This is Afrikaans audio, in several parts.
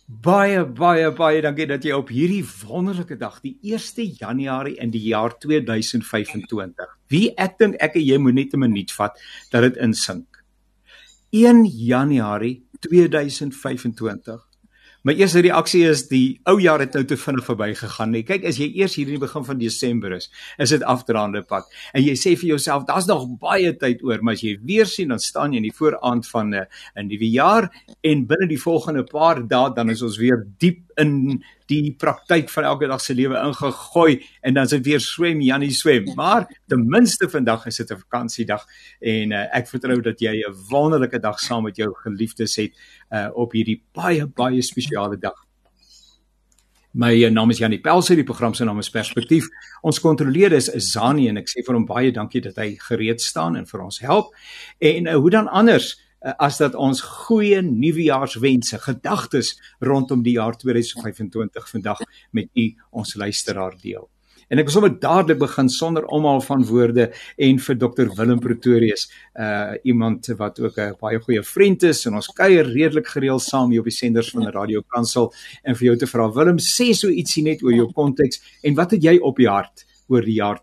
Baie dankie dat jy op hierdie wonderlike dag, die 1 Januarie in die jaar 2025. Ek dink ek en jy moet net 'n minuut vat dat dit insink. 1 Januarie 2025. My eerste reaksie is die ou jaar het nou te vinnig verbygegaan nie. Kyk, as jy eers hier in die begin van Desember is dit afdraande pad. En jy sê vir jouself, daar's nog baie tyd oor, maar as jy weer sien, dan staan jy in die vooraand van 'n nuwe jaar en binne die volgende paar dae dan is ons weer diep in die praktyk van elke dag se lewe ingegooi en dan is dit weer swem, Jannie swem. Maar ten minste vandag is dit 'n vakansiedag en ek vertrou dat jy 'n wonderlike dag saam met jou geliefdes het op hierdie baie spesiale dag. My naam is Janie Pelser, die program se naam is Perspektief. Ons kontroleer is Zani en ek sê vir hom baie dankie dat hy gereed staan en vir ons help. En hoe dan anders as dat ons goeie nuwejaarswense, gedagtes rondom die jaar 2025 vandag met u, ons luisteraar, deel. En ek wil sommer dadelik begin sonder omhaal van woorde en vir Dr. Willem Pretorius, iemand wat ook 'n baie goeie vriend is en ons kuier redelik gereeld saam hier op die senders van die Radio Kansel en vir jou te vra, Willem, sê so ietsie net oor jou konteks en wat het jy op die hart oor die jaar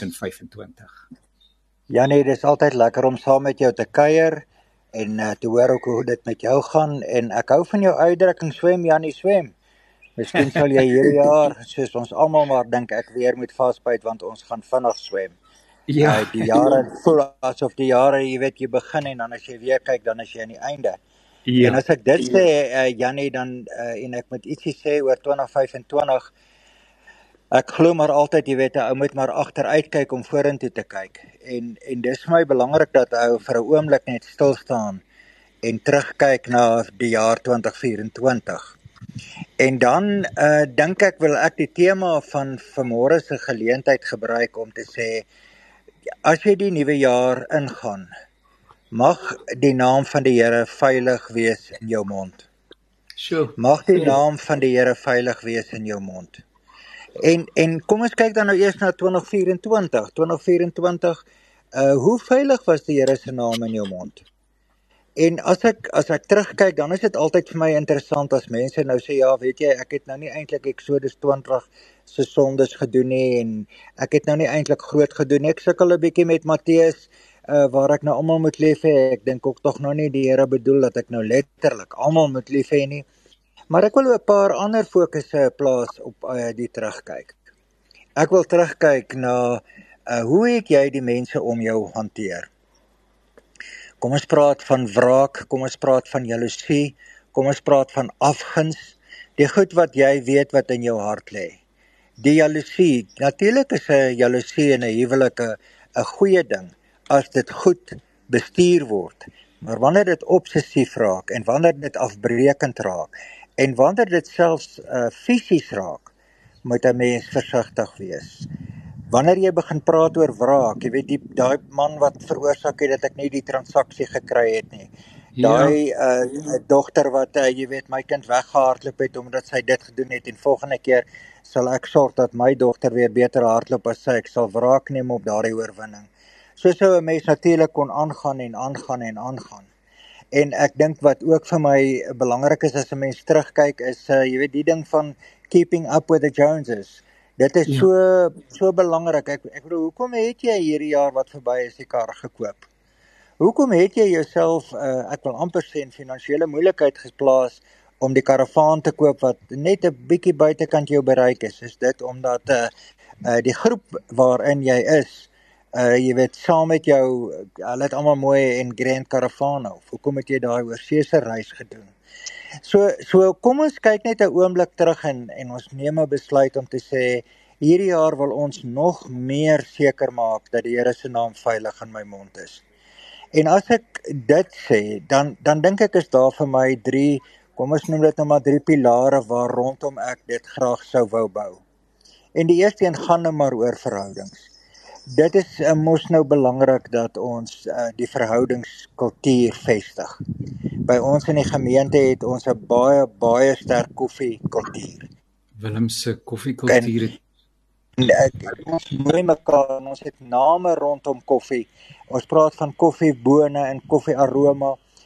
2025? Janie, dis altyd lekker om saam met jou te kuier en te hoor ook hoe dit met jou gaan en ek hou van jou uitdrukking swem, Janie swem. Miskien sal jy hierdie jaar, soos ons almal maar dink ek weer moet vasbyt want ons gaan vinnig swem. Ja. Die jare voel asof die jare, jy weet, jy begin en dan as jy weer kyk, dan is jy aan die einde. Ja. En as ek dit sê, Janie, dan en ek moet ietsie sê oor 2025, ek glo maar altyd, jy weet, 'n ou moet maar agteruit kyk om vorentoe te kyk. En dis vir my belangrik dat ou vir 'n oomblik net stil staan en terugkyk na die jaar 2024. En dan dink ek wil ek die tema van vanmôre se geleentheid gebruik om te sê, as jy die nuwe jaar ingaan, mag die naam van die Here veilig wees in jou mond. Sure. Mag die naam van die Here veilig wees in jou mond. En kom ons kyk dan nou eers na 2024. 2024, hoe veilig was die Here se naam in jou mond? En as ek terugkyk, dan is dit altyd vir my interessant as mense nou sê, ja, weet jy, ek het nou nie eintlik Exodus 20 se sondes gedoen nie, en ek het nou nie eintlik groot gedoen nie. Ek sukkel 'n bietjie met Matteus, waar ek nou almal moet lief hê. Ek dink ook tog nou nie die Here bedoel dat ek nou letterlik almal moet lief hê nie. Maar ek wil 'n paar ander fokusse plaas op die terugkyk. Ek wil terugkyk na hoe het jy die mense om jou hanteer? Kom ons praat van wraak, kom ons praat van jaloesie, kom ons praat van afguns, die goed wat jy weet wat in jou hart lê. Die jaloesie, natuurlik is 'n jaloesie in 'n huwelik 'n goeie ding as dit goed bestuur word. Maar wanneer dit obsessief raak en wanneer dit afbreekend raak en wanneer dit selfs fisies raak, moet 'n mens versigtig wees. Wanneer jy begin praat oor wraak, jy weet daai man wat veroorsaak het dat ek nie die transaksie gekry het nie. Daai dogter wat jy weet my kind weggehardloop het omdat sy dit gedoen het en volgende keer sal ek sorg dat my dogter weer beter hardloop as sy. Ek sal wraak neem op daardie oorwinning. So sou 'n mens natuurlik kon aangaan en aangaan en aangaan. En ek dink wat ook vir my belangrik is as 'n mens terugkyk is jy weet die ding van keeping up with the Joneses. Dit is so belangrik. Ek bedoel, hoekom het jy hierdie jaar wat verby is die kar gekoop? Hoekom het jy jouself, ek wil amper sê, in finansiële moeilikheid geplaas om die karavaan te koop wat net 'n bietjie buitekant jou bereik is? Is dit omdat die groep waarin jy is, jy weet, saam met jou, hulle het almal mooi en grand karavane, of hoekom het jy daai oorseese reis gedoen? So kom ons kyk net 'n oomblik terug en ons neem 'n besluit om te sê, hierdie jaar wil ons nog meer seker maak dat die Here se naam veilig in my mond is. En as ek dit sê, dan dink ek is daar vir my 3, kom ons noem dit nou maar 3 pilare waar rondom ek dit graag sou wou bou. En die eerste een gaan nou maar oor verhoudings. Dit is mos nou belangrik dat ons die verhoudingskultuur vestig. By ons in die gemeente het ons 'n baie sterk koffiekultuur. Willem se koffiekultuur. Ons nooi mekaar en ons het name rondom koffie. Ons praat van koffiebone en koffiearoma.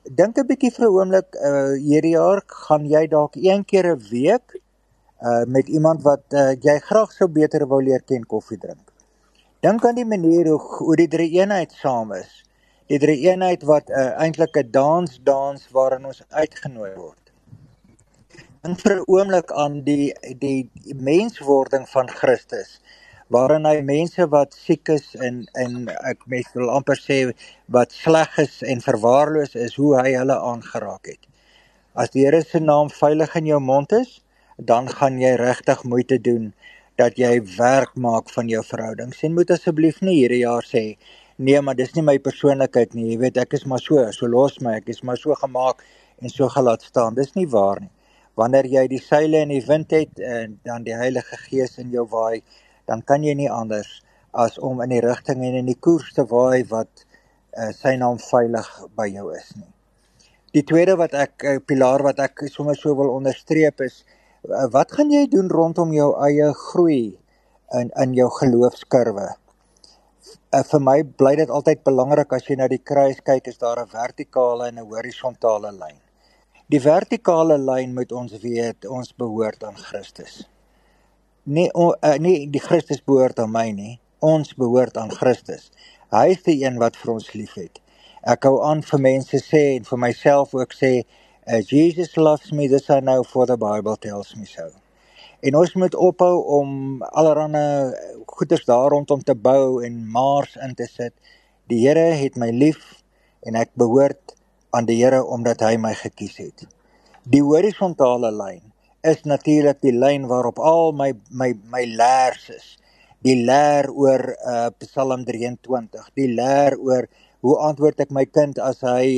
dink 'n bietjie vir 'n oomblik, hierdie jaar gaan jy dalk een keer 'n week met iemand wat jy graag sou beter wou leer ken koffie drink. Dink aan die manier hoe die drie-eenheid saam is. Die drie-eenheid wat eintlik 'n dans waarin ons uitgenooi word. Dink vir 'n oomblik aan die menswording van Christus, waarin hy mense wat siek is en ek wil amper sê wat sleg is en verwaarloos is, hoe hy hulle aangeraak het. As die Here se naam veilig in jou mond is, dan gaan jy regtig moeite doen dat jy werk maak van jou verhoudings. En moet asseblief nie hierdie jaar sê, nee, maar dis nie my persoonlikheid nie, jy weet, ek is maar so los my, ek is maar so gemaak en so gelaat staan. Dis nie waar nie. Wanneer jy die seile in die wind het en dan die Heilige Gees in jou waai, dan kan jy nie anders as om in die rigting en in die koers te waai wat sy naam veilig by jou is nie. Die tweede pilaar wat ek sommer so wil onderstreep is, wat gaan jy doen rondom jou eie groei in jou geloofskurwe? Vir my bly dit altyd belangrik as jy na die kruis kyk, is daar 'n vertikale en 'n horisontale lyn. Die vertikale lyn moet ons weet, ons behoort aan Christus. Nie die Christus behoort aan my nie, ons behoort aan Christus. Hy is die een wat vir ons lief het. Ek hou aan vir mense sê, en vir myself ook sê, Jesus loves me, this I know, for the Bible tells me so. En ons moet ophou om allerhande goeders daar rondom te bou en maars in te sit. Die Here het my lief, en ek behoort aan die Here omdat hy my gekies het. Die horisontale lyn is natuurlik die lyn waarop al my leers is. Die leer oor Psalm 23, die leer oor hoe antwoord ek my kind as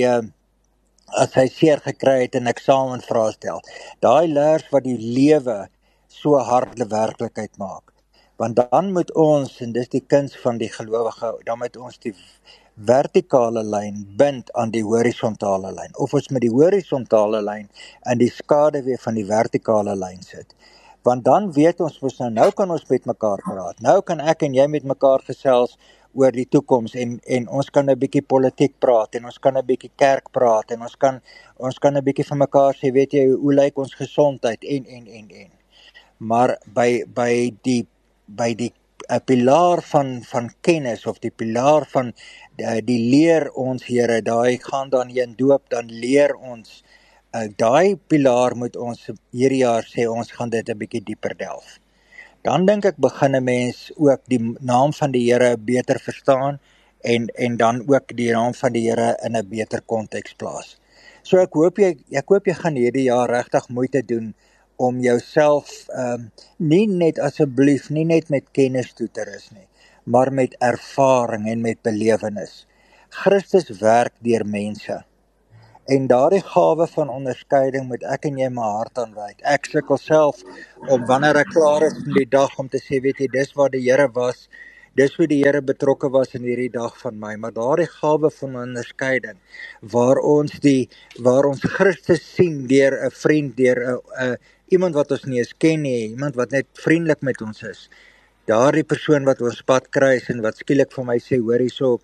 hy seer gekry het in eksamenvraestel. Daai leers wat die lewe so harde werklikheid maak. Want dan moet ons, en dis die kuns van die gelowige, dan moet ons die vertikale lyn bind aan die horisontale lyn. Of ons met die horisontale lyn in die skaduwee van die vertikale lyn sit. Want dan weet ons mos nou kan ons met mekaar praat. Nou kan ek en jy met mekaar gesels oor die toekoms en ons kan 'n bietjie politiek praat en ons kan 'n bietjie kerk praat en ons kan 'n bietjie vir mekaar sê, weet jy, hoe lyk ons gesondheid en. Maar by die pilaar van kennis of die pilaar van die leer ons Here, daai gaan dan heen doop, dan leer ons, daai pilaar moet ons hierdie jaar sê, ons gaan dit 'n bietjie dieper delf. Dan dink ek begin 'n mens ook die naam van die Here beter verstaan en dan ook die naam van die Here in 'n beter konteks plaas. So ek hoop jy gaan hierdie jaar regtig moeite doen om jouself nie net met kennis toe te rus nie, maar met ervaring en met belewenis. Christus werk deur mense. En daardie gawe van onderskeiding moet ek en jy my hart aanwyd. Ek sukkel self om wanneer ek klaar is in die dag om te sê, weet jy, dis waar die Here was, dis hoe die Here betrokke was in hierdie dag van my. Maar daardie gawe van onderskeiding, waar ons Christus sien deur 'n vriend, deur 'n iemand wat ons nie eens ken nie, iemand wat net vriendelik met ons is. Daardie persoon wat ons pad kruis en wat skielik vir my sê, hoor hierso,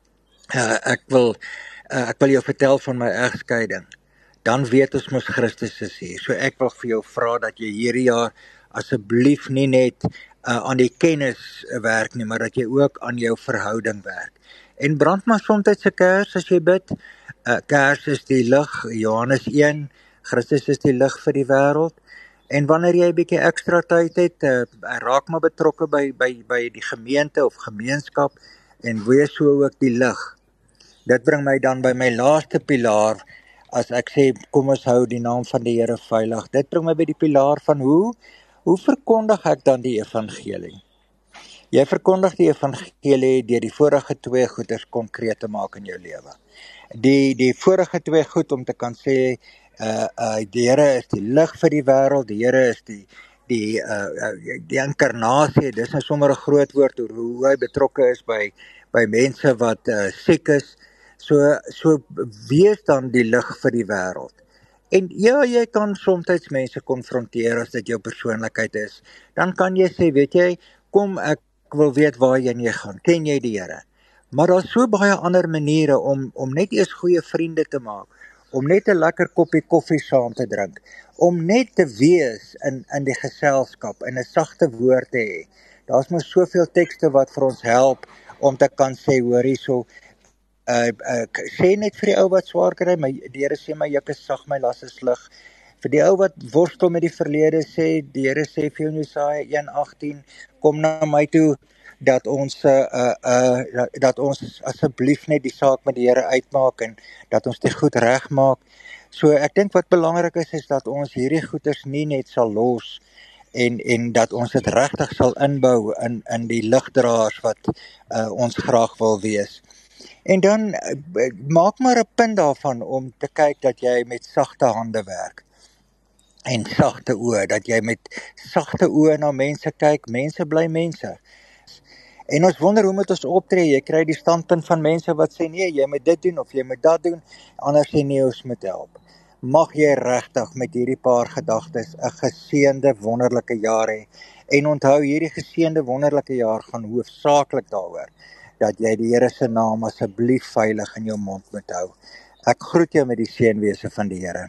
ek wil jou vertel van my egskeiding. Dan weet ons mos Christus is hier. So ek wil vir jou vra dat jy hierdie jaar asseblief nie net aan die kennis werk nie, maar dat jy ook aan jou verhouding werk. En brand maar soms 'n kers as jy bid. Kers is die lig, Johannes 1, Christus is die lig vir die wêreld. En wanneer jy 'n bietjie ekstra tyd het, raak maar betrokke by die gemeente of gemeenskap en wees so ook die lig. Dit bring my dan by my laaste pilaar, as ek sê, kom ons hou die naam van die Here veilig. Dit bring my by die pilaar van hoe verkondig ek dan die evangelie? Jy verkondig die evangelie deur die vorige twee goeders konkreet te maak in jou lewe. Die vorige twee goed om te kan sê, die Here is die lig vir die wêreld, die Here is die inkarnasie, dis nou sommer 'n groot woord oor hoe hy betrokke is by mense wat siek is. So wees dan die lig vir die wêreld. En ja, jy kan soms mense konfronteer as dit jou persoonlikheid is. Dan kan jy sê, weet jy, kom ek wil weet waarheen jy gaan. Ken jy die Here? Maar daar's so baie ander maniere om net eers goeie vriende te maak, om net 'n lekker koppie koffie saam te drink, om net te wees in die geselskap en 'n sagte woord te hê. Daar's mos soveel tekste wat vir ons help om te kan sê, hoor hierso, sê net vir die ou wat swaar kry, die Here sê my juk is sag, my las is lig. Vir die ou wat worstel met die verlede sê, die Here sê vir jou in Jesaja 1:18, kom na my toe, dat ons asseblief net die saak met die Here uitmaak en dat ons dit goed regmaak. So ek dink wat belangrik is dat ons hierdie goeders nie net sal los en dat ons dit regtig sal inbou in die ligdraers wat ons graag wil wees. En dan maak maar 'n punt daarvan om te kyk dat jy met sagte hande werk en sagte oë, dat jy met sagte oë na mense kyk. Mense bly mense. En ons wonder hoe moet ons optree. Jy kry die standpunt van mense wat sê nee, jy moet dit doen of jy moet dat doen. Ander sê nee, ons moet help. Mag jy regtig met hierdie paar gedagtes 'n geseënde wonderlike jaar hê. En onthou, hierdie geseënde wonderlike jaar gaan hoofsaaklik daaroor dat jy die Here se naam asseblief veilig in jou mond moet hou. Ek groet jou met die seënwese van die Here.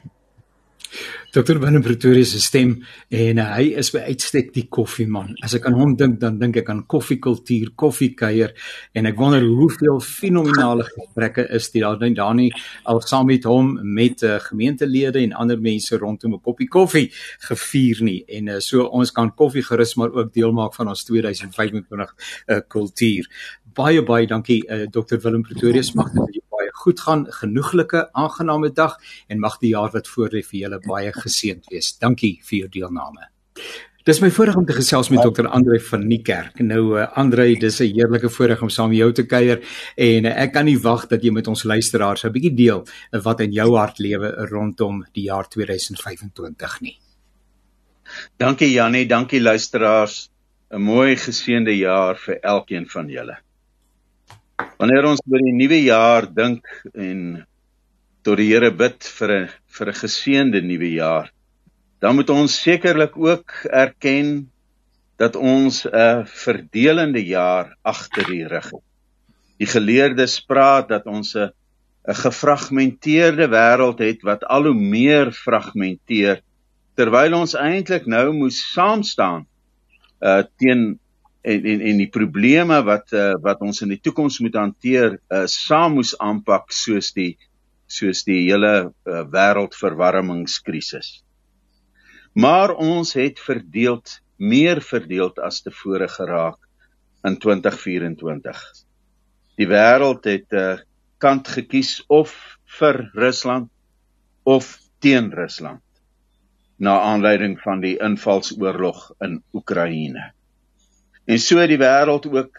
Dr. Willem Pretorius se stem, en hy is by uitstek die koffieman. As ek aan hom dink, dan dink ek aan koffiekultuur, koffiekuier, en ek wonder hoeveel fenominale gesprekke is die daar nie al saam met hom, met gemeentelede en ander mense rondom 'n koppie koffie gevier nie. En so ons kan koffie gerus maar ook deel maak van ons 2025 kultuur. Baie dankie Dr. Willem Pretorius, mag dit baie goed gaan, genoeglike, aangename dag, en mag die jaar wat voor lê vir julle baie geseënd wees. Dankie vir jou deelname. Dis my voorreg om te gesels met Dr. André van Niekerk. Nou André, dis 'n heerlike voorreg om saam met jou te kuier, en ek kan nie wag dat jy met ons luisteraars 'n bietjie deel wat in jou hart lewe rondom die jaar 2025 nie. Dankie Jannie, dankie luisteraars. 'n Mooi geseënde jaar vir elkeen van julle. Wanneer ons oor die nuwe jaar dink en tot die Here bid vir 'n geseënde nuwe jaar, dan moet ons sekerlik ook erken dat ons 'n verdelende jaar agter die rug het. Die geleerdes praat dat ons 'n gefragmenteerde wêreld het wat al hoe meer fragmenteer, terwyl ons eintlik nou moes saam staan teen en die probleme wat ons in die toekoms moet hanteer, saam moes aanpak soos die hele wêreldverwarmingskrisis. Maar ons het meer verdeeld as tevore geraak in 2024. Die wêreld het kant gekies of vir Rusland of teen Rusland, na aanleiding van die invalsoorlog in Oekraïne. En so het die wêreld ook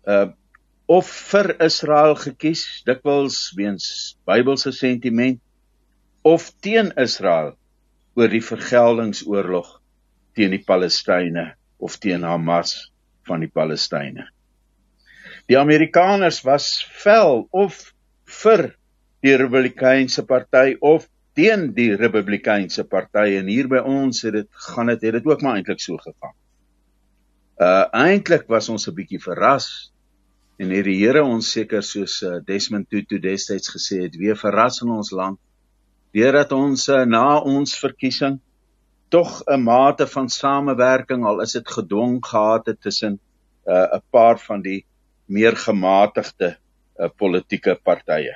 of vir Israel gekies, dikwels weens Bybelse sentiment, of teen Israel oor die vergeldingsoorlog teen die Palestynë of teen Hamas van die Palestynë. Die Amerikaners was fel of vir die Republikeinse party of teen die Republikeinse party, en hier by ons het dit ook maar eintlik so gegaan. Eintlik was ons 'n bietjie verras, en het die Here ons seker soos Desmond Tutu destyds gesê het, weer verras in ons land, deurdat ons na ons verkiesing tog 'n mate van samewerking, al is dit gedwong gehad het tussen 'n paar van die meer gematigde politieke partye.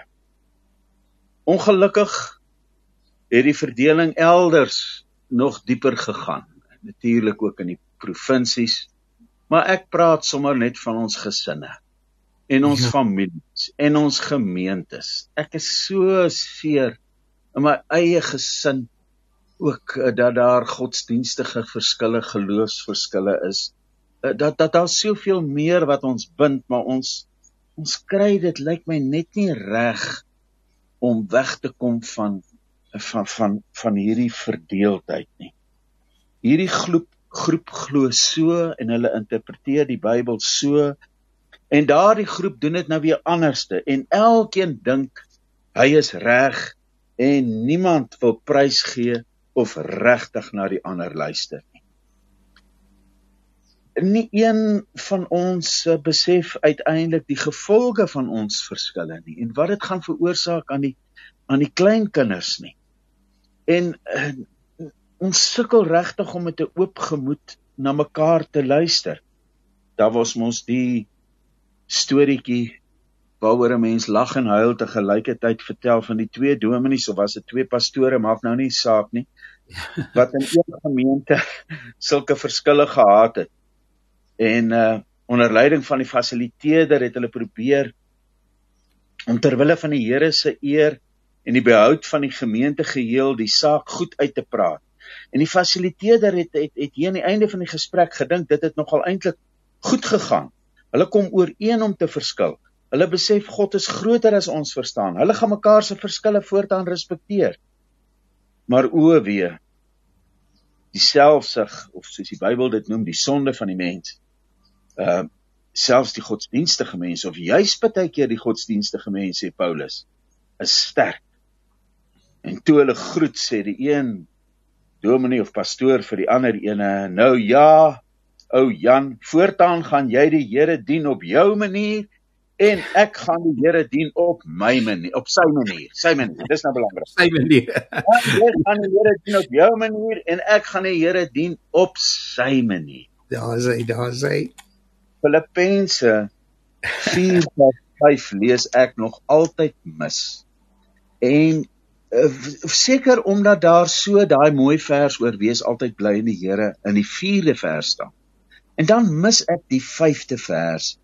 Ongelukkig het die verdeling elders nog dieper gegaan, natuurlik ook in die provinsies, maar ek praat sommer net van ons gesinne, en ons families, en ons gemeentes. Ek is so seer in my eie gesin, ook dat daar godsdienstige verskille, geloofsverskille is, dat daar soveel meer wat ons bind, maar ons kry dit, lyk my, net nie reg om weg te kom van hierdie verdeeldheid nie. Hierdie groep glo so, en hulle interpreteer die Bybel so, en daardie groep doen dit nou weer anderste, en elkeen dink hy is reg, en niemand wil prys gee of regtig na die ander luister nie. Nie een van ons besef uiteindelik die gevolge van ons verskille nie, en wat dit gaan veroorsaak aan aan die kleinkinders nie. En ons sukkel regtig om met 'n oop gemoed na mekaar te luister. Daar was mos die storieetjie waaroor 'n mens lag en huil te gelykertyd vertel van die 2 dominees, of was dit 2 pastore, maak nou nie saak nie, wat in een gemeente sulke verskille gehad het. En onder leiding van die fasiliteerder het hulle probeer om terwille van die Here se eer en die behoud van die gemeente geheel die saak goed uit te praat. En die fasiliteerder het hier aan die einde van die gesprek gedink, dit het nogal eintlik goed gegaan. Hulle kom ooreen om te verskil. Hulle besef God is groter as ons verstaan. Hulle gaan mekaar se verskille voortaan respekteer. Maar o wee, die selfsug, of soos die Bybel dit noem, die sonde van die mens, selfs die godsdienstige mens, of juis partykeer die godsdienstige mens, sê Paulus, is sterk. En toe hulle groet, sê die een dominee of pastoor vir die ander ene, nou ja, ou Jan, voortaan gaan jy die Here dien op jou manier, en ek gaan die Here dien op my manier, op sy manier, dis nou belangrik. Sy manier. Jy gaan die Here dien op jou manier, en ek gaan die Here dien op sy manier. Daar is hy. Filippense 4:5 lees ek nog altyd mis. En seker omdat daar so daai mooi vers oor wees altyd bly in die Here in die 4de vers staan. En dan mis ek die 5de vers,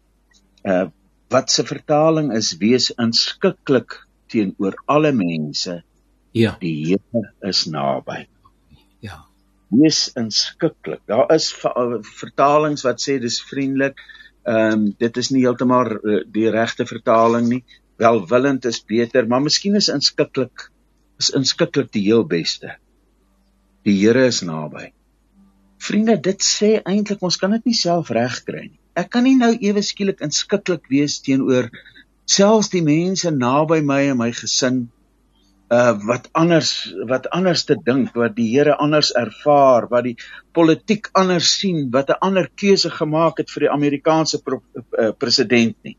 wat se vertaling is, wees inskikkelik teenoor alle mense, Ja. die Here is naby. Ja. Wees inskikkelik. Daar is vertalings wat sê dis vriendelik, dit is nie heeltemal die regte vertaling nie, welwillend is beter, maar miskien is inskikkelik die heel beste. Die Here is naby. Vriende, dit sê eintlik, ons kan dit nie self regkry nie. Ek kan nie nou ewe skielik inskikkelik wees teenoor selfs die mense naby my en my gesin, wat anders te dink, wat die Here anders ervaar, wat die politiek anders sien, wat 'n ander keuse gemaak het vir die Amerikaanse president nie.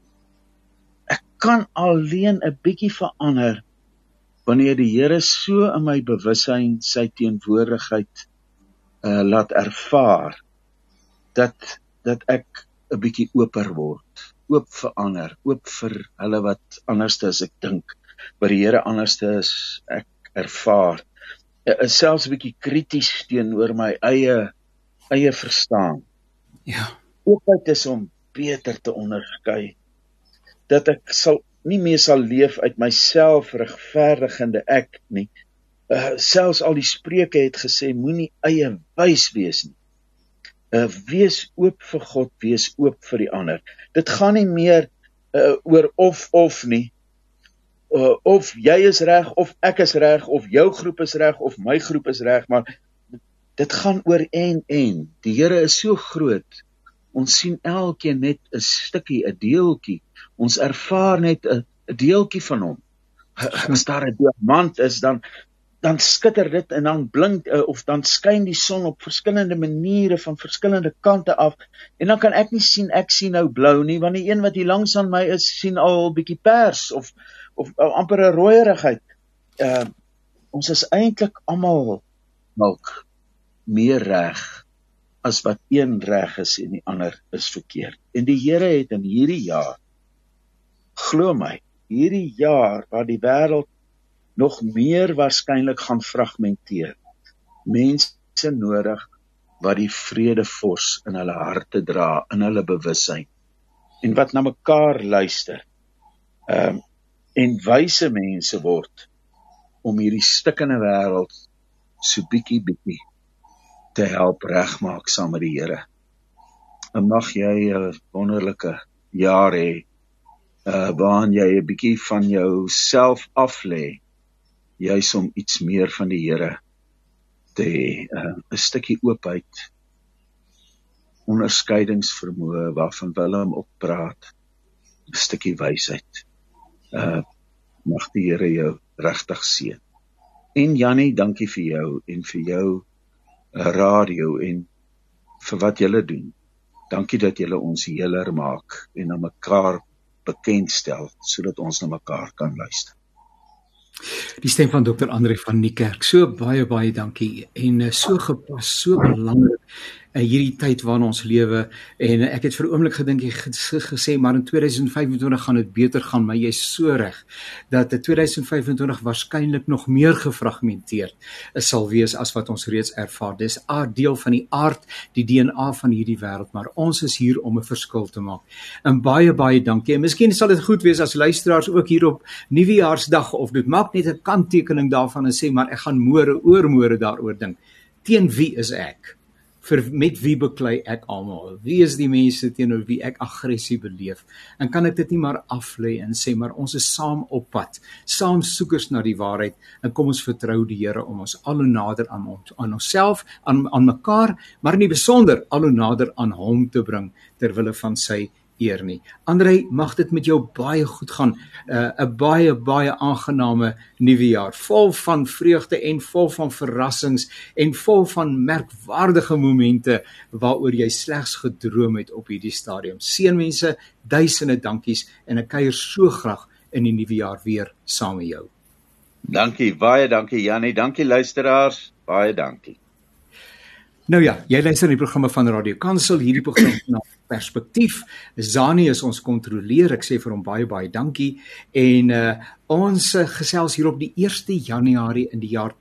Ek kan alleen 'n bietjie verander wanneer die Here so in my bewussyn sy teenwoordigheid laat ervaar, dat ek 'n bietjie oper word, oop vir ander, oop vir hulle wat anderste as ek dink, wat die Here anderste is, ek ervaar, selfs 'n bietjie krities teenoor my eie verstaan. Ja. Oopheid is om beter te onderskei, dat ek nie meer sal leef uit myself regverdigende ek nie. Selfs al die Spreuke het gesê, moenie eie wys wees nie. Wees oop vir God, wees oop vir die ander. Dit gaan nie meer oor of nie, of jy is reg, of ek is reg, of jou groep is reg, of my groep is reg, maar dit gaan oor en. Die Here is so groot, ons sien elkeen net 'n stukkie, 'n deeltjie, ons ervaar net 'n deeltjie van hom. As daar 'n diamant is, dan skitter dit en dan blink, of dan skyn die son op verskillende maniere van verskillende kante af, en dan kan ek nie sien, ek sien nou blou nie, want die een wat hier langs aan my is, sien al bietjie pers, of amper 'n rooierigheid. Ons is eintlik almal meer reg, as wat een reg is en die ander is verkeerd. En die Here het in hierdie jaar, glo my, hierdie jaar waar die wêreld nog meer waarskynlik gaan fragmenteer, mense nodig wat die vredevors in hulle harte dra, in hulle bewussyn, en wat na mekaar luister, en wyse mense word, om hierdie stikkende wêreld so bietjie te help regmaak saam met die Here. En mag jy 'n wonderlike jaar hê, waarin jy 'n bietjie van jou self aflê, juis om iets meer van die Here te hê, 'n stukkie oopheid, onderskeidingsvermoë waarvan Willem ook praat, 'n stukkie wysheid. Mag die Here jou regtig seën. En Jannie, dankie vir jou en vir jou radio en vir wat julle doen. Dankie dat julle ons heler maak en aan mekaar bekendstel, sodat ons na mekaar kan luister. Die stem van Dr. André van Niekerk. So baie dankie en so gepas, so belangrik hierdie tyd waarin ons lewe en ek het vir 'n oomblik gedink jy gesê maar in 2025 gaan dit beter gaan, maar jy's so reg dat 2025 waarskynlik nog meer gefragmenteerd sal wees as wat ons reeds ervaar. Dis 'n deel van die aard, die DNA van hierdie wêreld, maar ons is hier om 'n verskil te maak. En baie dankie. En miskien sal dit goed wees as luisteraars ook hier op Nuwejaarsdag of dit maak net 'n kanttekening daarvan en sê maar ek gaan oormôre daaroor dink. Teen wie is ek? Met wie beklei ek almal? Wie is die mense teenoor wie ek aggressie beleef? En kan ek dit nie maar aflê en sê maar ons is saam op pad, saam soekers na die waarheid en kom ons vertrou die Here om ons al hoe nader aan onsself, aan mekaar, maar in die besonder al hoe nader aan hom te bring ter wille van sy eer nie. André, mag dit met jou baie goed gaan. 'n baie aangename nuwe jaar, vol van vreugde en vol van verrassings en vol van merkwaardige momente waaroor jy slegs gedroom het op hierdie stadium. Seënwense, duisende dankies en ek kuier so graag in die nuwe jaar weer saam met jou. Dankie, baie dankie Jannie, dankie luisteraars, baie dankie. Nou ja, jy luister na die programme van Radio Kansel, hierdie program na Perspektief. Zani is ons kontroleer, ek sê vir hom baie dankie en ons gesels hier op die 1 Januarie in die jaar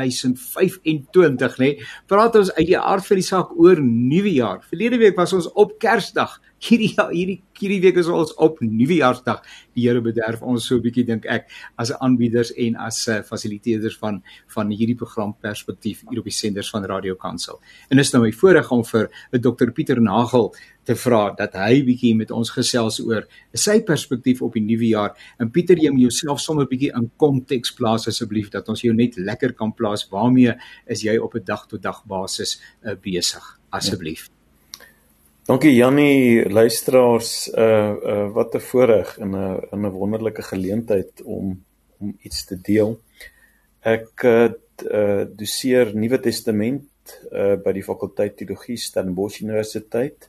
2025, né? Praat ons uit die aard van die saak oor nuwe jaar. Verlede week was ons op Kersdag. Hierdie week is ons op Nuwejaarsdag. Die Here bederf ons so 'n bietjie dink ek as aanbieders en as fasiliteerders van hierdie program Perspektief hier op die senders van Radio Kansel. En is nou my voorreg om vir Dr. Pieter Nagel te vra dat hy bietjie met ons gesels oor sy perspektief op die nuwe jaar. En Pieter, jy moet jouself sommer bietjie in konteks plaas asseblief dat ons jou net lekker kan plaas. Waarmee is jy op 'n dag-tot-dag basis besig? Asseblief. Dankie Jannie, luisteraars, wat 'n voorreg en 'n wonderlike geleentheid om iets te deel. Ek doseer Nuwe Testament by die fakulteit Teologie Stellenbosch Universiteit.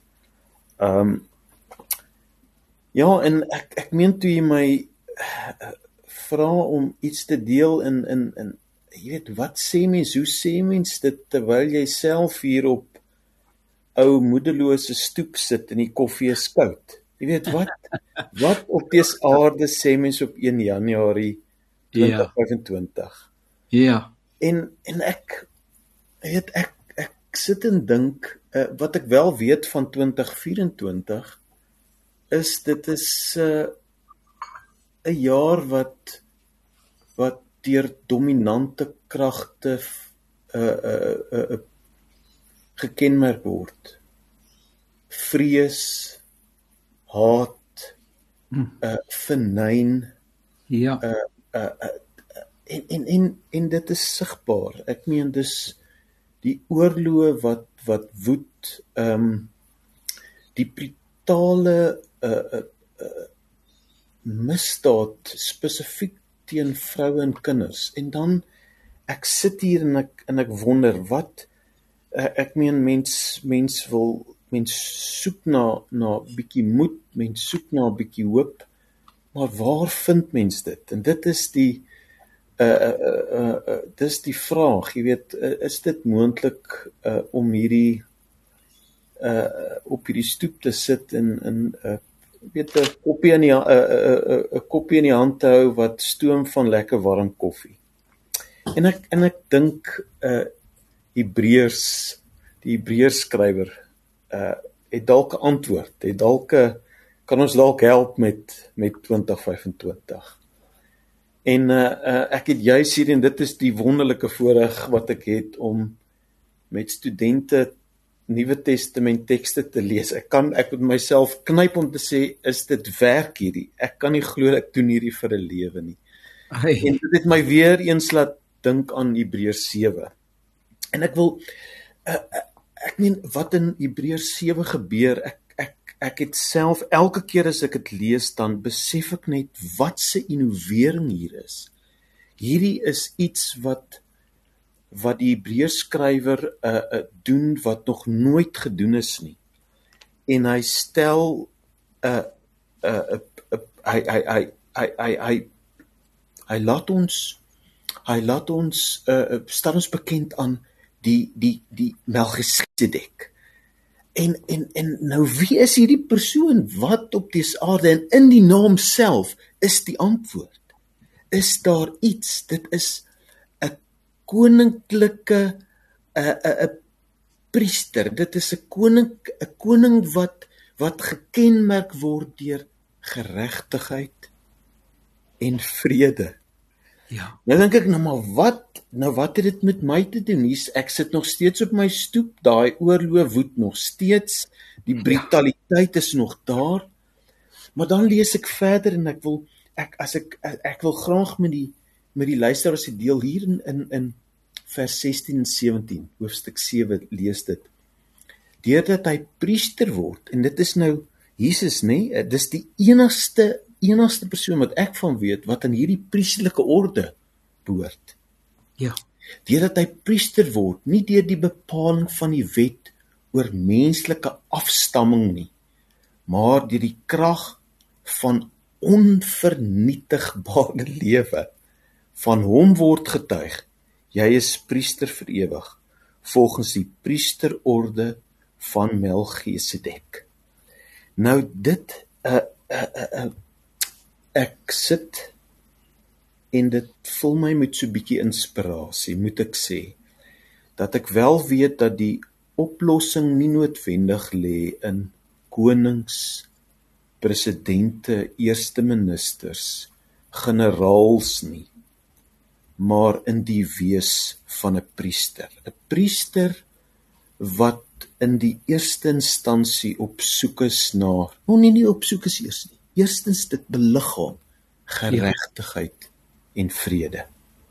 Ja, en ek meen toe jy my vra om iets te deel in jy weet, wat sê mens, hoe sê mens dit terwyl jy self hier op ou moedelose stoep sit en die koffie is koud. Jy weet wat op dese aarde sê mens op 1 Januarie 2025. Ja. En ek sit en dink, wat ek wel weet van 2024 is dit is 'n jaar wat deur dominante kragte gekenmerk word. Vrees, haat, venyn, ja. En dit is sigbaar. Ek meen dis die oorloë wat woed, die brutale misdaad spesifiek teen vroue en kinders. En dan ek sit hier en ek wonder wat ek meen mens soek na bietjie moed, mens soek na bietjie hoop, maar waar vind mens dit? En dit is die vraag, jy weet, is dit moontlik om hierdie op hierdie stoep te sit en weet 'n koppie in die hand te hou wat stoom van lekker warm koffie. En ek dink Hebreërs, die Hebreërs skrywer het dalk 'n antwoord, kan ons dalk help met 2025. En ek het juis hier, en dit is die wonderlike voorreg wat ek het om met studente Nuwe Testament tekste te lees. Ek moet myself knyp om te sê, is dit werk hierdie? Ek kan nie glo ek doen hierdie vir 'n lewe nie. En dit het my weer eens laat dink aan Hebreërs 7. En ek wil ek meen wat in Hebreërs 7 gebeur, ek het self elke keer as ek dit lees, dan besef ek net wat se innovering hier is. Hierdie is iets wat die Hebreërs skrywer doen wat nog nooit gedoen is nie. En hy stel hy Hy laat ons stel ons bekend aan die Melchisedek. En nou wie is hierdie persoon wat op dese aarde, en in die naam self is die antwoord. Is daar iets, dit is 'n koninklike 'n priester, dit is 'n koning wat gekenmerk word deur geregtigheid en vrede. Ja. Nou dink ek, wat het dit met my te doen? Ek sit nog steeds op my stoep, daai oorlog woed nog steeds, die brutaliteit is nog daar, maar dan lees ek verder en ek wil graag met die luisteraars die deel hier in vers 16 en 17, hoofstuk 7, lees dit. Deurdat hy priester word, en dit is nou Jesus, dis die enigste persoon wat ek van weet, wat aan hierdie priesterlike orde behoort. Ja. Deurdat hy priester word, nie deur die bepaling van die wet oor menslike afstamming nie, maar deur die krag van onvernietigbare lewe. Van hom word getuig, jy is priester vir ewig, volgens die priesterorde van Melchisedek. Nou dit, ek sit en dit vul my met so 'n bietjie inspirasie, moet ek sê, dat ek wel weet dat die oplossing nie noodwendig lê in konings, presidente, eerste ministers, generaals nie, maar in die wees van 'n priester. 'n Priester wat in die eerste instansie op soek is na, nie op soek is eers nie, eerstens dit beliggaam, geregtigheid en vrede.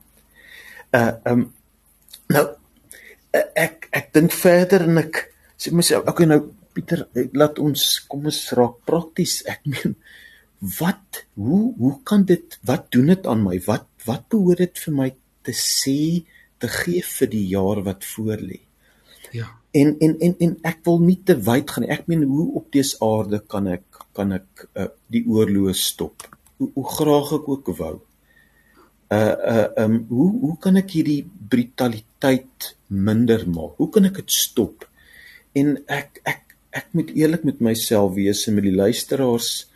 Nou, ek dink verder en ek sê myself, okay, nou Pieter, kom ons raak prakties. Ek meen, hoe kan dit, wat doen dit aan my? Wat behoort dit vir my te sê, te gee vir die jaar wat voor lê? Ja. En ek wil nie te wyd gaan nie. Ek meen, hoe op dese aarde kan ek die oorlog stop? Hoe graag ek ook wou. Hoe kan ek hierdie brutaliteit minder maak? Hoe kan ek dit stop? En ek moet eerlik met myself wees en met die luisteraars,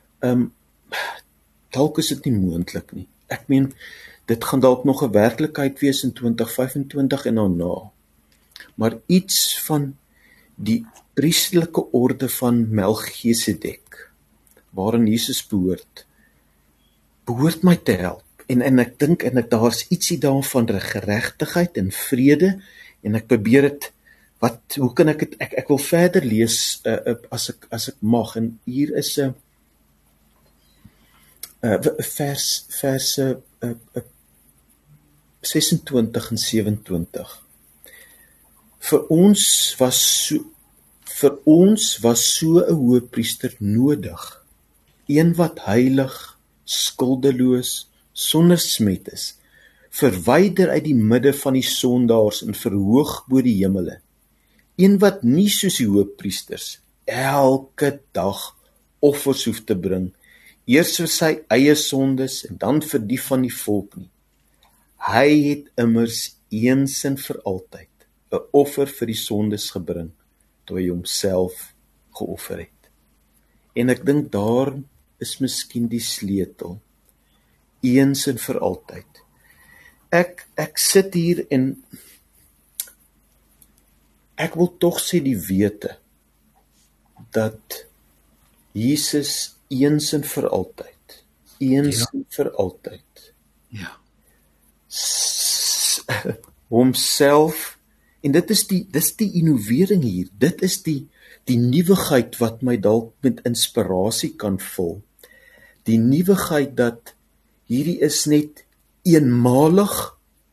dalk is dit nie moontlik nie. Ek meen, dit gaan dalk nog 'n werklikheid wees in 2025 en daarna. Maar iets van die priesterlike orde van Melchisedek, waarin Jesus behoort my te help. En ek dink, daar's ietsie daarvan geregtigheid en vrede, en ek probeer dit, hoe kan ek dit, ek wil verder lees, as ek mag, en hier is 'n verse 26 en 27. Vir ons was so 'n hoëpriester nodig, een wat heilig, skuldeloos, sonder smet is, verwyder uit die midde van die sondaars en verhoog bo die hemele, een wat nie soos die hoëpriesters elke dag offers hoef te bring, eers vir sy eie sondes en dan vir die van die volk nie. Hy het immers eens en vir altyd 'n offer vir die sondes gebring, toe hy homself geoffer het. En ek dink daar is miskien die sleutel, eens en vir altyd. Ek sit hier en ek wil tog sê die wete, dat Jesus eens en vir altyd, en vir altyd, homself, en dit is die innovering hier, dit is die nuwigheid wat my dalk met inspirasie kan vul, die nuwigheid dat hierdie is net eenmalig,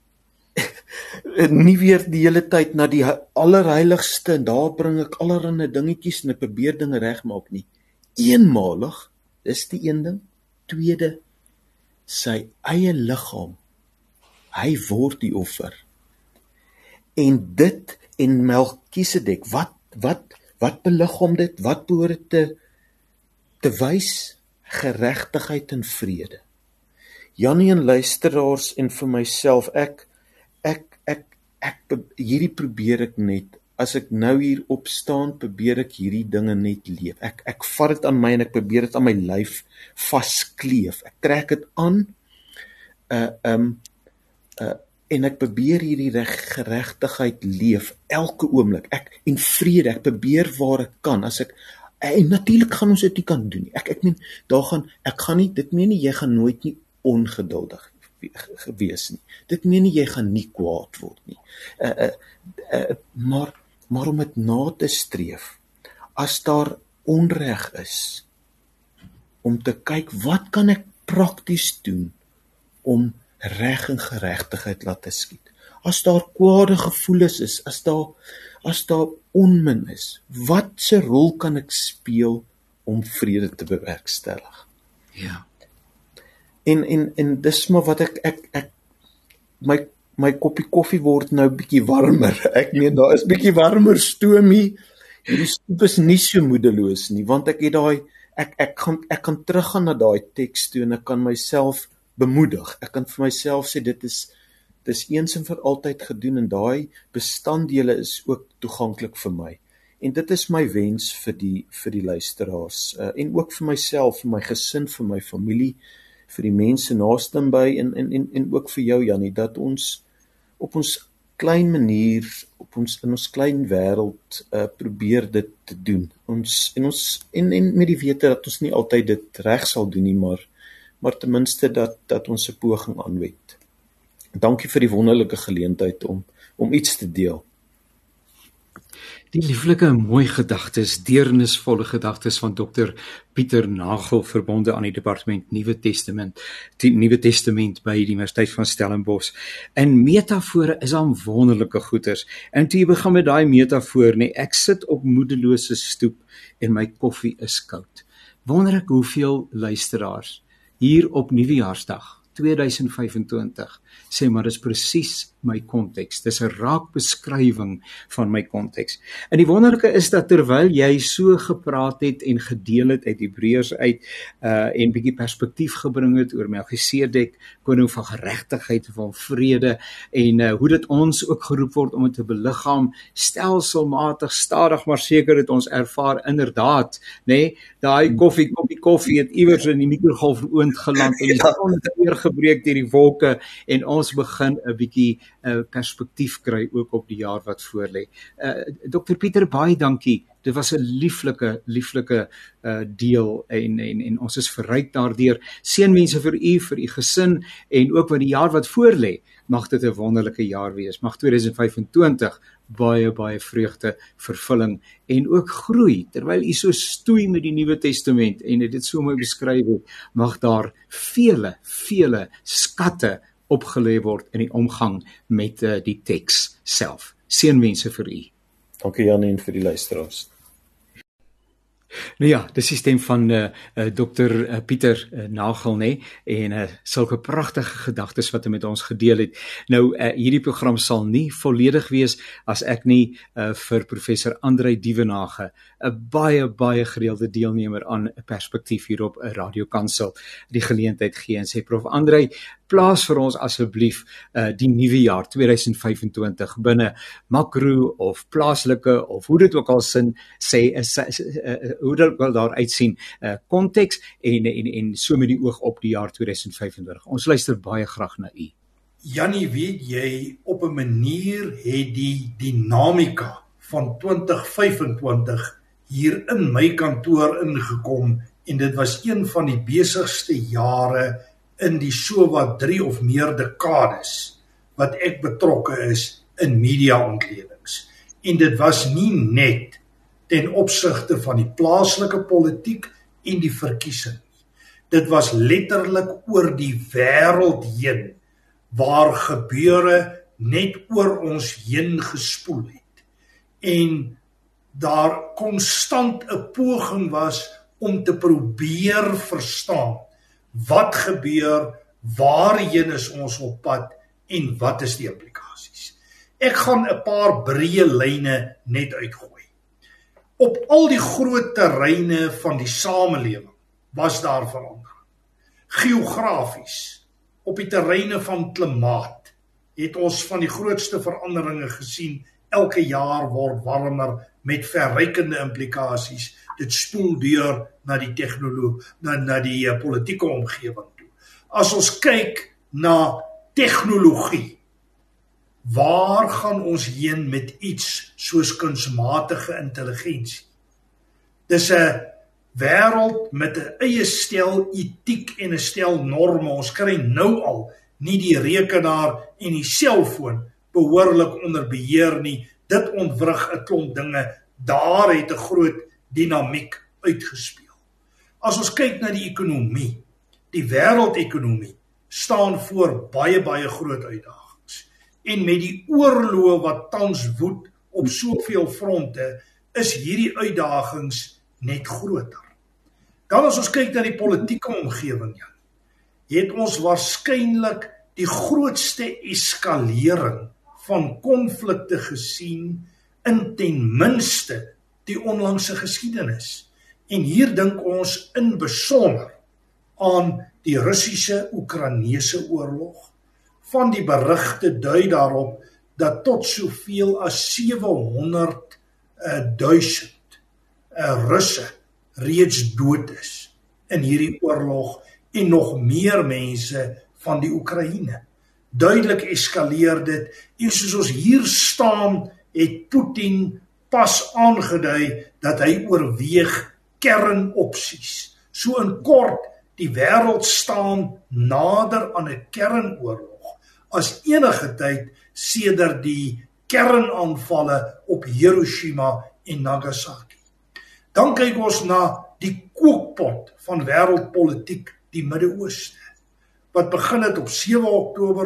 nie weer die hele tyd na die allerheiligste, en daar bring ek allerhande dingetjies en ek probeer dinge regmaak nie. Eenmalig, dis die een ding. Tweede, sy eie liggaam, hy word die offer. En dit, en Melchisedek, wat beliggaam dit? Wat behoort te wys? Geregtigheid en vrede. Jannie en luisteraars en vir myself, hierdie probeer ek net, as ek nou hier opstaan, probeer ek hierdie dinge net leef. Ek vat dit aan my en ek probeer dit aan my lyf vaskleef. Ek trek dit aan, en ek probeer hierdie geregtigheid leef, elke oomblik, en vrede, ek probeer waar ek kan, en natuurlik gaan ons dit nie kan doen nie, ek meen, ek gaan nie, dit meen nie, jy gaan nooit nie ongeduldig gewees nie, dit meen nie, jy gaan nie kwaad word nie, maar om dit na te streef, as daar onreg is, om te kyk, wat kan ek prakties doen, om reg en geregtigheid laat geskied. As daar kwade gevoelens is, as daar onmin is, wat se rol kan ek speel om vrede te bewerkstellig? Ja. En dis maar wat my koppie koffie word nou bietjie warmer. Ek meen, daar is bietjie warmer stoomie. Hierdie stoep is nie so moedeloos nie, want ek het ek kan teruggaan na daai teks toe en ek kan myself bemoedig. Ek kan vir myself sê, dit is eens en vir altyd gedoen en daai bestanddele is ook toeganklik vir my. En dit is my wens vir die luisteraars, en ook vir myself, vir my gesin, vir my familie, vir die mense naaste by en ook vir jou, Jannie, dat ons op ons klein manier, in ons klein wêreld probeer dit te doen. En met die wete dat ons nie altyd dit reg sal doen nie, maar ten minste dat ons 'n poging aanwend. Dankie vir die wonderlike geleentheid om iets te deel. Die lieflike mooi gedagtes, deernisvolle gedagtes van Dr. Pieter Nagel, verbonde aan die departement Nuwe Testament by die Universiteit van Stellenbosch. En metafore is aan wonderlike goeters. En toe jy begin met daai metafoor, ek sit op moedelose stoep en my koffie is koud. Wonder ek hoeveel luisteraars hier op Nuwejaarsdag 2025 sê, maar dis presies my konteks, dis 'n raak beskrywing van my konteks. En die wonderlike is dat terwyl jy so gepraat het en gedeel het uit Hebreërs uit, en bietjie perspektief gebring het oor Melchisedek, koning van geregtigheid, van vrede, en hoe dit ons ook geroep word om dit te beliggaam, stelselmatig, stadig maar seker het ons ervaar, inderdaad, daai koffie het iewers in die mikrogolfoond geland, en die son het weergebreek deur die wolke, en ons begin 'n bietjie perspektief kry ook op die jaar wat voorlê. Dr. Pieter, baie dankie. Dit was 'n lieflike deel en ons is verryk daardeur. Seënwense vir u, vir u gesin en ook vir die jaar wat voorlê. Mag dit 'n wonderlike jaar wees. Mag 2025 baie vreugde, vervulling en ook groei. Terwyl u so stoei met die Nuwe Testament en dit so mooi beskryf het, mag daar vele skatte opgelê word in die omgang met die teks self. Seënwense vir u. Dankie Jannie en vir die luisteraars. Nou ja, dis die stem van Dr. Pieter Nagel, en sulke pragtige gedagtes wat hy met ons gedeel het. Nou, hierdie program sal nie volledig wees as ek nie vir professor Andrei Dievenage, 'n baie gereelde deelnemer aan 'n perspektief hier op 'n radiokansel, die geleentheid gee en sê, Prof Andrei, plaas vir ons asseblief die nuwe jaar 2025 binne makro of plaaslike of hoe dit ook al hoe dit wel daar uitsien, konteks en so met die oog op die jaar 2025. Ons luister baie graag na u. Jannie, weet jy, op 'n manier het die dinamika van 2025 hier in my kantoor ingekom en dit was een van die besigste jare in die sowat 3 of meer dekades wat ek betrokke is in media-ontledings. En dit was nie net ten opsigte van die plaaslike politiek en die verkiesing. Dit was letterlik oor die wêreld heen, waar gebeure net oor ons heen gespoel het. En daar konstant 'n poging was om te probeer verstaan wat gebeur, waarheen is ons op pad en wat is die implikasies. Ek gaan 'n paar breë lyne net uitgooi. Op al die groot terreine van die samelewing was daar verandering. Geografies, op die terreine van klimaat het ons van die grootste veranderinge gesien. Elke jaar word warmer met verrykende implikasies. Dit spoel deur na die na die politieke omgewing toe. As ons kyk na tegnologie, waar gaan ons heen met iets soos kunsmatige intelligensie? Dis 'n wêreld met 'n eie stel etiek en 'n stel norme. Ons kry nou al nie die rekenaar en die selfoon behoorlik onder beheer nie. Dit ontwrig 'n klomp dinge. Daar het 'n groot dinamiek uitgespeel. As ons kyk na die ekonomie, die wêreldekonomie staan voor baie groot uitdagings. En met die oorloë wat tans woed op soveel fronte, is hierdie uitdagings net groter. Dan as ons kyk na die politieke omgewing, het ons waarskynlik die grootste eskalering van konflikte gesien in ten minste die onlangse geskiedenis. En hier dink ons in besonder aan die Russiese-Oekraïnese oorlog. Van die berigte dui daarop dat tot soveel as 700.000 Russe reeds dood is in hierdie oorlog en nog meer mense van die Oekraïne. Duidelik eskaleer dit en soos ons hier staan, het Putin pas aangedui dat hy oorweeg kernopsies. So in kort, die wêreld staan nader aan 'n kernoorlog as enige tyd sedert die kernaanvalle op Hiroshima en Nagasaki. Dan kyk ons na die kookpot van wêreldpolitiek, die Midde-Ooste, wat begin het op 7 Oktober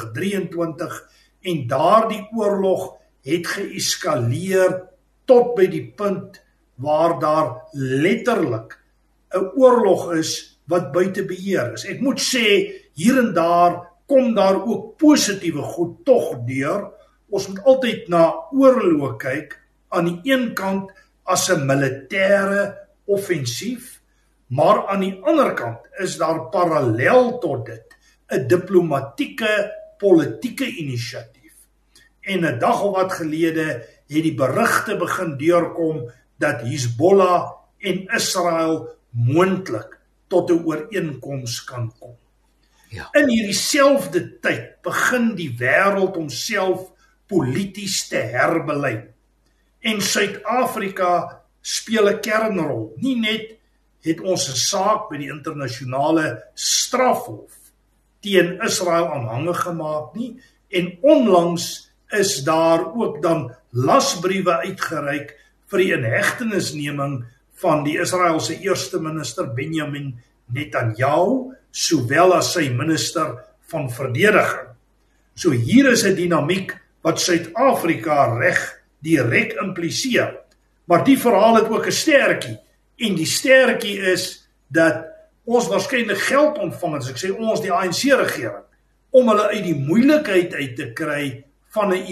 2023 en daardie oorlog het geeskaleer tot by die punt waar daar letterlik 'n oorlog is wat buite beheer is. Ek moet sê, hier en daar kom daar ook positiewe goed tog deur. Ons moet altyd na oorloë kyk, aan die een kant as 'n militêre offensief, maar aan die ander kant is daar parallel tot dit 'n diplomatieke, politieke inisiatief. En 'n dag of wat gelede het die berigte begin deurkom dat Hezbollah en Israel moontlik tot 'n ooreenkoms kan kom. Ja. In hierdie selfde tyd begin die wêreld homself polities te herbelyn. En Suid-Afrika speel 'n kernrol. Nie net het ons 'n saak by die internasionale strafhof teen Israel aanhangig gemaak nie, en onlangs is daar ook dan lasbriewe uitgereik vir die inhegtenisneming van die Israelse eerste minister Benjamin Netanyahu, sowel as sy minister van verdediging. So hier is 'n dinamiek wat Suid-Afrika direk impliseer. Maar die verhaal het ook 'n stertjie, en die stertjie is dat ons waarskynlik geld ontvang, as ek sê ons, die ANC-regering, om hulle uit die moeilikheid uit te kry van 'n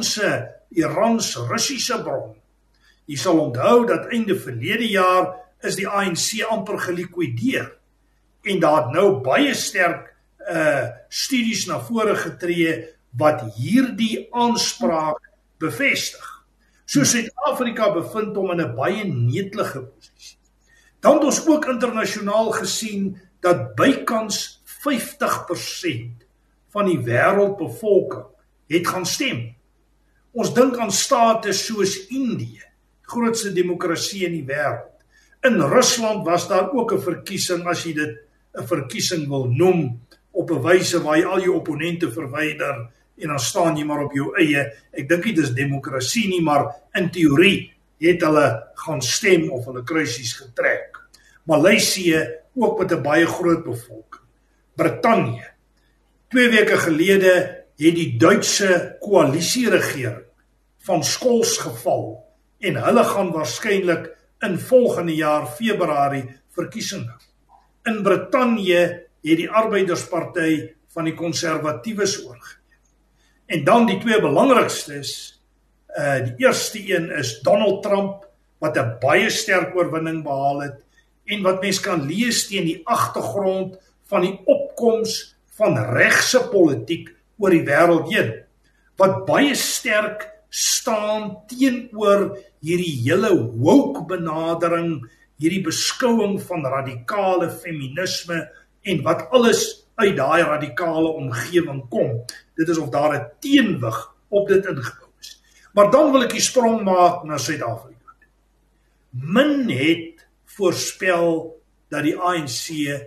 Irans-Russiese bron. Jy sal onthou dat einde verlede jaar is die ANC amper gelikwideer, en daar het nou baie sterk studies na vore getree wat hierdie aanspraak bevestig. So Suid-Afrika bevind hom in 'n baie netelige posisie. Dan het ons ook internasionaal gesien dat bykans 50% van die wêreldbevolking het gaan stem. Ons dink aan state soos Indië, die grootste demokrasie in die wêreld. In Rusland was daar ook 'n verkiesing, as jy dit 'n verkiesing wil noem, op 'n wyse waar jy al jou opponente verwyder en dan staan jy maar op jou eie. Ek dink nie dis demokrasie nie, maar in teorie het hulle gaan stem of hulle kruisies getrek. Maleisië ook met 'n baie groot bevolking. Brittanje. 2 weke gelede het die Duitse koalisieregering van skols geval en hulle gaan waarskynlik in volgende jaar Februarie verkiesing hou. In Brittanje het die Arbeidersparty van die Konservatiewes oorgeneem. En dan die 2 belangrikstes, die eerste een is Donald Trump, wat 'n baie sterk oorwinning behaal het, en wat mens kan lees teen die agtergrond van die opkoms van regse politiek oor die wêreld heen, wat baie sterk staan teenoor hierdie hele woke benadering, hierdie beskouing van radikale feminisme en wat alles uit daai radikale omgewing kom. Dit is of daar 'n teenwig op dit ingebou is. Maar dan wil ek die sprong maak na Suid-Afrika. Min het voorspel dat die ANC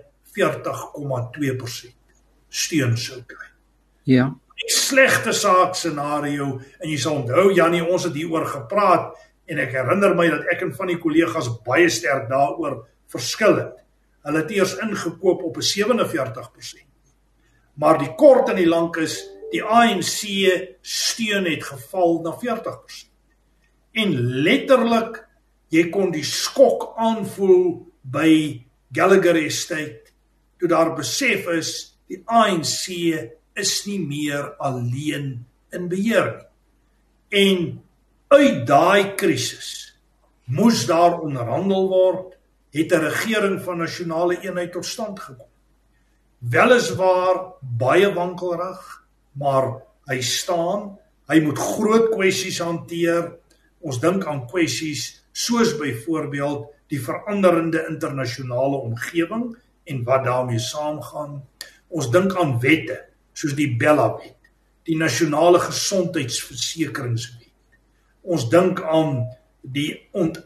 40,2% steun sou kry. Ja. Die slegte saak scenario, en jy sal onthou, Jannie, ons het hieroor gepraat, en ek herinner my dat ek en van die kollegas baie sterk daaroor verskil het. Hulle het eers ingekoop op 'n 47%. Maar die kort en die lank is, die ANC steun het geval na 40%. En letterlik, jy kon die skok aanvoel by Gallagher Estate, toe daar besef is, die ANC is nie meer alleen in beheer nie. En uit daai krisis moes daar onderhandel word, het 'n regering van nasionale eenheid tot stand gekom. Weliswaar baie wankelrig, maar hy staan, hy moet groot kwessies hanteer. Ons dink aan kwessies soos byvoorbeeld die veranderende internasionale omgewing en wat daarmee saamgaan. Ons dink aan wette, soos die Bella-wet, die nasionale gesondheidsversekeringswet. Ons dink aan die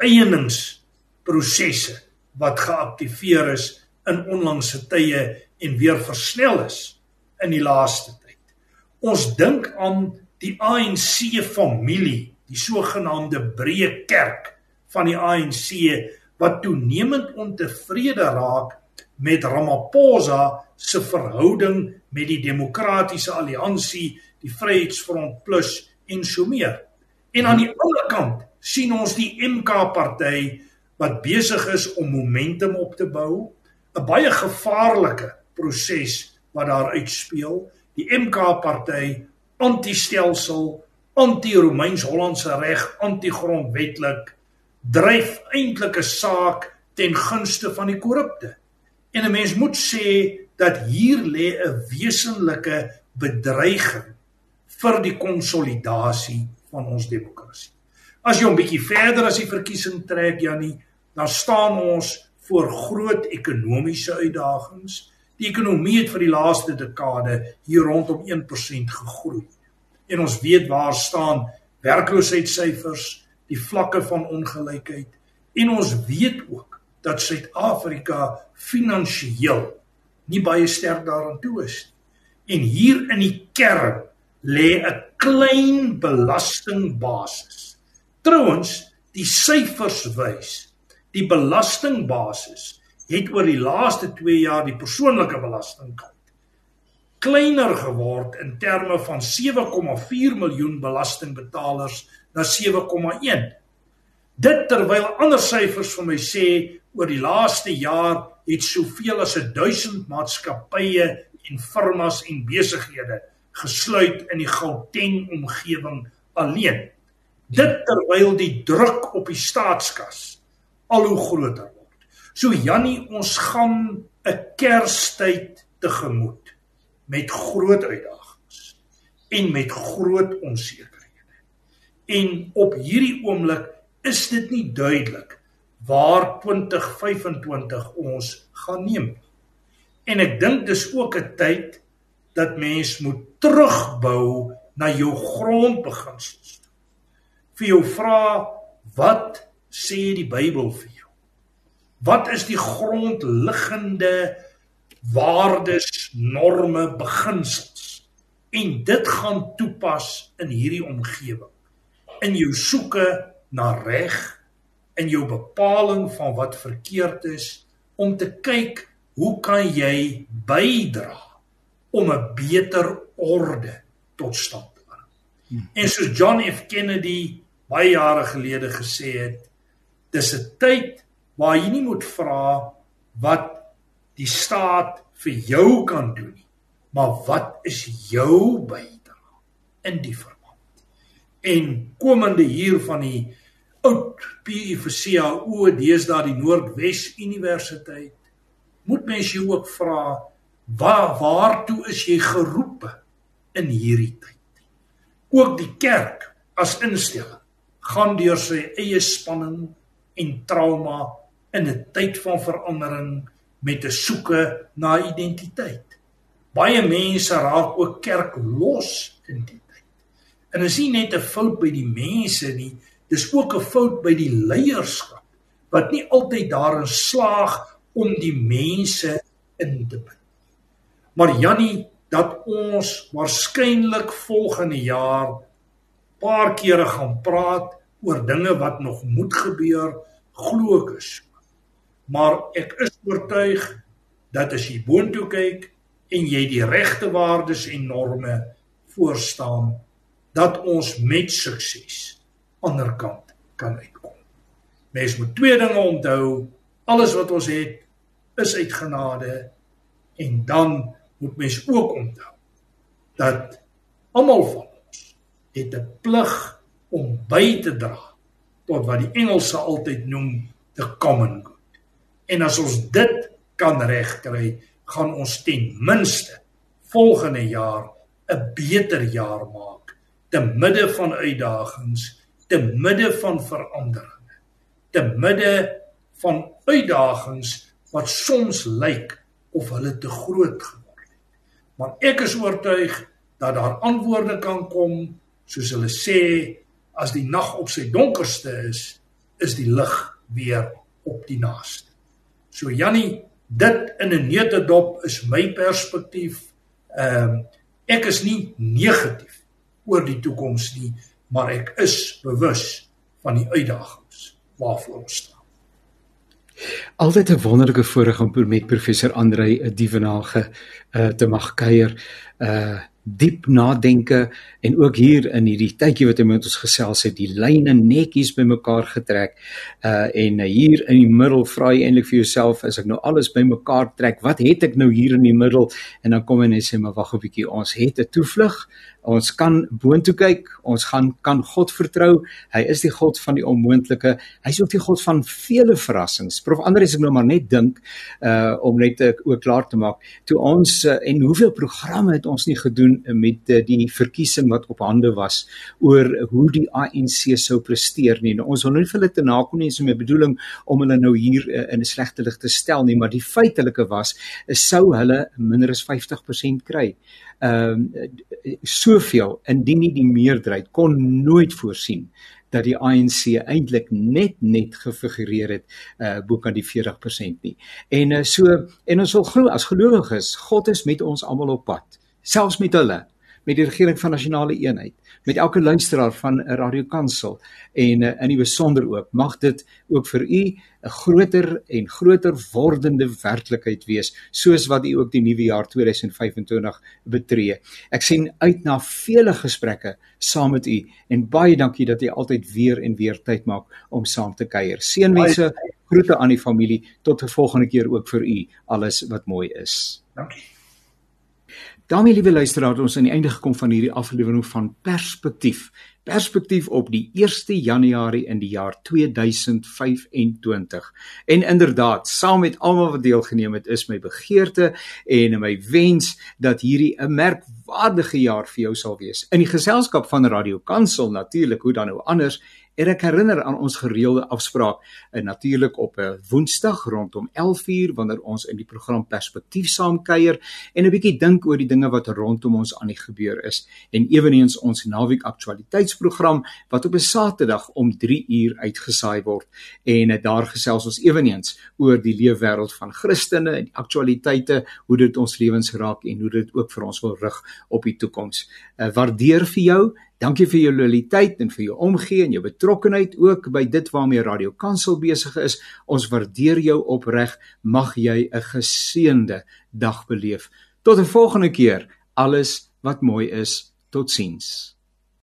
onteieningsprosesse wat geaktiveer is in onlangse tye en weer versnel is in die laaste tyd. Ons dink aan die ANC-familie, die sogenaamde breë kerk van die ANC, wat toenemend ontevrede raak met Ramaphosa se verhouding met die Demokratiese Alliansie, die Vryheidsfront Plus en so meer. En aan die ander kant sien ons die MK-party wat besig is om momentum op te bou, 'n baie gevaarlike proses wat daar uitspeel. Die MK-party, anti-stelsel, anti-Romeins-Hollandse reg, anti-grondwetlik, dryf eintlik 'n saak ten gunste van die korrupte. En 'n mens moet sê dat hier lê 'n wesenlike bedreiging vir die konsolidasie van ons demokrasie. As jy 'n bietjie verder as die verkiesing trek, Jannie, dan staan ons voor groot ekonomiese uitdagings. Die ekonomie het vir die laaste dekade hier rondom 1% gegroei. En ons weet waar staan werkloosheidssyfers, die vlakke van ongelykheid. En ons weet ook dat Suid-Afrika finansiëel nie baie sterk daaraan toe is. En hier in die kern lê 'n klein belastingbasis. Trouwens, die syfers wys, die belastingbasis het oor die laaste 2 jaar die persoonlike belastingkant kleiner geword in terme van 7,4 miljoen belastingbetalers na 7,1. Dit terwyl ander syfers vir my sê, oor die laaste jaar het soveel as 1000 maatskappye en firmas en besighede gesluit in die Gauteng-omgewing alleen. Dit terwyl die druk op die staatskas al hoe groter word. So Jannie, ons gaan 'n Kerstyd tegemoet met groot uitdagings en met groot onsekerhede. En op hierdie oomblik is dit nie duidelik waar 2025 ons gaan neem. En ek dink dis ook 'n tyd dat mens moet terugbou na jou grondbeginsels. Vir jou vra, wat sê die Bybel vir jou? Wat is die grondliggende waardes, norme, beginsels? En dit gaan toepas in hierdie omgewing. In jou soeke na reg, in jou bepaling van wat verkeerd is, om te kyk, hoe kan jy bydra om 'n beter orde tot stand te bring. En soos John F. Kennedy baie jare gelede gesê het, dis 'n tyd waar jy nie moet vra wat die staat vir jou kan doen nie, maar wat is jou bydra in die verband. En komende hier van die oud PUVCAO, deesdae die Noordwes Universiteit, moet mens jou ook vra, Waartoe is jy geroepe in hierdie tyd? Ook die kerk as instelling gaan deur sy eie spanning en trauma in 'n tyd van verandering met 'n soeke na identiteit. Baie mense raak ook kerk los in die tyd. En is nie net 'n fout by die mense nie, dis ook 'n fout by die leierskap, wat nie altyd daarin slaag om die mense in te bind. Maar Jannie, dat ons waarskynlik volgende jaar paar kere gaan praat oor dinge wat nog moet gebeur, glo ek is. Maar ek is oortuig dat as jy boontoe kyk en jy die regte waardes en norme voorstaan, dat ons met sukses ander kant kan uitkom. Mens moet twee dinge onthou, alles wat ons het, is uit genade, en dan moet mens ook onthou, dat almal van ons het 'n plig om by te dra, tot wat die Engelse altyd noem, the common good. En as ons dit kan regkry, gaan ons ten minste volgende jaar 'n beter jaar maak, te midde van uitdagings, te midde van veranderinge, te midde van uitdagings wat soms lyk of hulle te groot geword het. Maar ek is oortuig dat daar antwoorde kan kom, soos hulle sê, as die nag op sy donkerste is die lig weer op die naaste. So Jannie, dit in 'n neutedop is my perspektief. Ek is nie negatief oor die toekoms nie, maar ek is bewus van die uitdagings waarvoor ons staan. Altyd 'n wonderlike voorreg om met professor André Dievenage te mag kuier. Diep nadenke en ook hier in hierdie tydjie wat hy met ons gesels het, die lyne netjies bymekaar getrek, en hier in die middel vra jy eintlik vir jouself, as ek nou alles bymekaar trek, wat het ek nou hier in die middel? En dan kom hy en sê, maar wag 'n bietjie, ons het 'n toevlug, ons kan boontoe kyk, ons kan God vertrou, hy is die God van die onmoontlike, hy is ook die God van vele verrassings. Prof André, as ek nou maar net dink, om net ook klaar te maak, toe ons, en hoeveel programme het ons nie gedoen met die verkiesing wat op hande was, oor hoe die ANC sou presteer nie. Nou, ons wil nie vir hulle te nakom nie, so met bedoeling om hulle nou hier in 'n slegte lig te stel nie, maar die feitelike was, sou hulle minder as 50% kry. Soveel, indien nie die meerderheid, kon nooit voorsien dat die ANC eintlik net gefigureer het bo kan die 40% nie. En ons wil glo as gelowiges, God is met ons almal op pad, selfs met hulle, met die regering van nasionale eenheid, met elke luisteraar van Radio Kansel, en in die besonder ook, mag dit ook vir u 'n groter en groter wordende werklikheid wees, soos wat u ook die nuwe jaar 2025 betree. Ek sien uit na vele gesprekke saam met u, en baie dankie dat u altyd weer en weer tyd maak om saam te kuier. Seënwense, groete aan die familie, tot 'n volgende keer ook vir u, alles wat mooi is. Dankie. Daarmee, liewe luisteraars, ons aan die einde gekom van hierdie aflewering van Perspektief. Perspektief op die 1 Januarie in die jaar 2025. En inderdaad, saam met almal wat deelgeneem het, is my begeerte en my wens dat hierdie 'n merkwaardige jaar vir jou sal wees. In die geselskap van Radio Kansel natuurlik, hoe dan nou anders, en ek herinner aan ons gereelde afspraak, natuurlik op 'n Woensdag rondom 11:00, wanneer ons in die program Perspektief saam kuier en 'n bietjie dink oor die dinge wat rondom ons aan die gebeur is. En eweneens ons naweek aktualiteitsprogram wat op 'n Saterdag om 3:00 uitgesaai word. En daar gesels ons eweneens oor die leefwêreld van Christene en die aktualiteite, hoe dit ons lewens raak en hoe dit ook vir ons wil rig op die toekoms. Waardeer vir jou. Dankie vir jou loyaliteit en vir jou omgee en jou betrokkenheid ook by dit waarmee Radio Kansel besig is. Ons waardeer jou opreg. Mag jy 'n geseënde dag beleef. Tot 'n volgende keer. Alles wat mooi is. Totsiens.